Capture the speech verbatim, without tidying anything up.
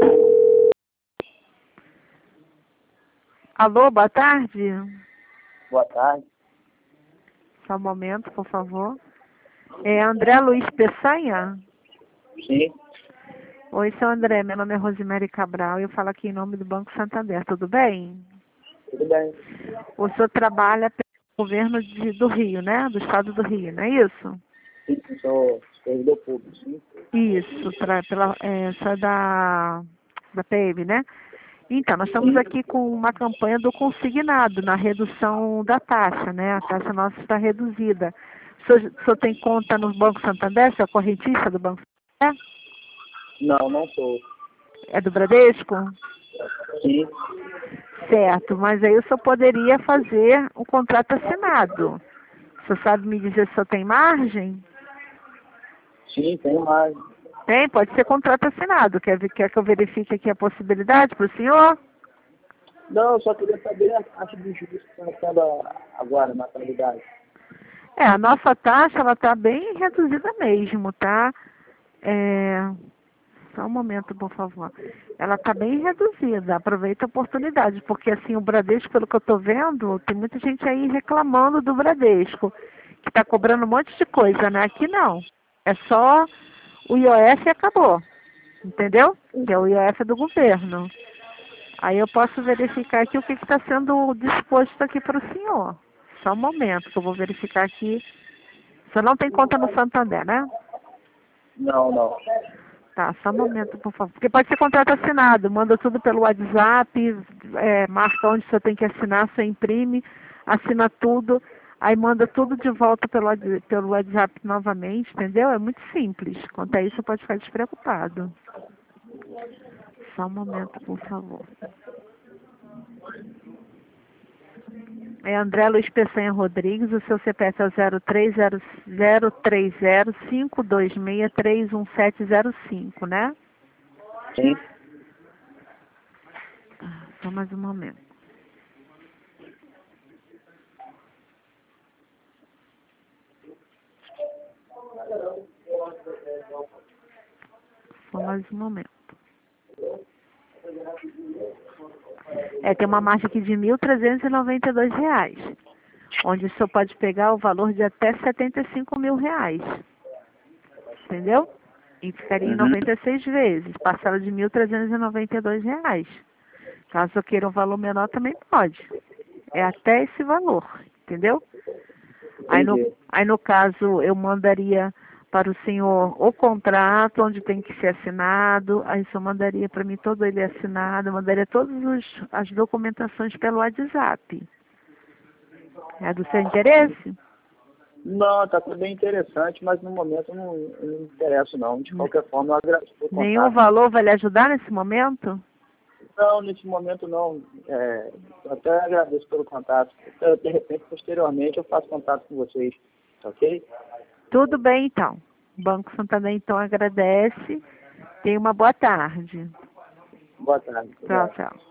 Alô, boa tarde. Boa tarde. Só um momento, por favor. É André Luiz Peçanha? Sim. Oi, seu André. Meu nome é Rosemary Cabral e eu falo aqui em nome do Banco Santander. Tudo bem? Tudo bem. O senhor trabalha pelo governo de, do Rio, né? Do estado do Rio, não é isso? Sim, eu sou servidor público, sim. Isso, pra, pela, é, só da, da P M, né? Então, nós estamos Sim. aqui com uma campanha do consignado, na redução da taxa, né? A taxa nossa está reduzida. O senhor, o senhor tem conta no Banco Santander? O senhor é correntista do Banco Santander? Não, não sou. É do Bradesco? Sim. Certo, mas aí o senhor poderia fazer o contrato assinado. O senhor sabe me dizer se o senhor tem margem? Sim, tem mais. Tem, pode ser contrato assinado. Quer, ver- quer que eu verifique aqui a possibilidade para o senhor? Não, eu só queria saber a taxa de juros que está sendo agora na atualidade. É, a nossa taxa, ela está bem reduzida mesmo, tá? É, só um momento, por favor. Ela está bem reduzida. Aproveita a oportunidade, porque assim, o Bradesco, pelo que eu estou vendo, tem muita gente aí reclamando do Bradesco, que está cobrando um monte de coisa, né? Aqui não. É só o I O F e acabou. Entendeu? Que é o I O F do governo. Aí eu posso verificar aqui o que está sendo disposto aqui para o senhor. Só um momento, que eu vou verificar aqui. O senhor não tem conta no Santander, né? Não, não. Tá, só um momento, por favor. Porque pode ser contrato assinado. Manda tudo pelo WhatsApp, é, marca onde você tem que assinar, você imprime, assina tudo, aí manda tudo de volta pelo, Whats- pelo WhatsApp novamente, entendeu? É muito simples. Quanto a isso, você pode ficar despreocupado. Só um momento, por favor. É André Luiz Peçanha Rodrigues, o seu C P F é o zero três zero zero três zero cinco dois seis três um sete zero cinco, né? Sim. Ah, só mais um momento. Só mais um momento. É, tem uma margem aqui de mil trezentos e noventa e dois reais, onde o senhor pode pegar o valor de até setenta e cinco mil reais. Entendeu? E ficaria em Uhum. noventa e seis vezes, parcela de mil trezentos e noventa e dois reais. Caso eu queira um valor menor, também pode. É até esse valor, entendeu? Aí no, Entendi. aí no caso eu mandaria para o senhor o contrato, onde tem que ser assinado, aí o senhor mandaria para mim todo ele assinado, eu mandaria todas os- as documentações pelo WhatsApp. É do seu interesse? Não, tá tudo bem interessante, mas no momento eu não, eu não me interesso não. De N- qualquer forma, eu agradeço pelo Nenhum contato. valor vai lhe ajudar nesse momento? Não, nesse momento não. É, eu até agradeço pelo contato. Então, de repente, posteriormente, eu faço contato com vocês. Ok? Tudo bem então. O Banco Santander então agradece. Tenha uma boa tarde. Boa tarde. Tchau, Obrigado. tchau.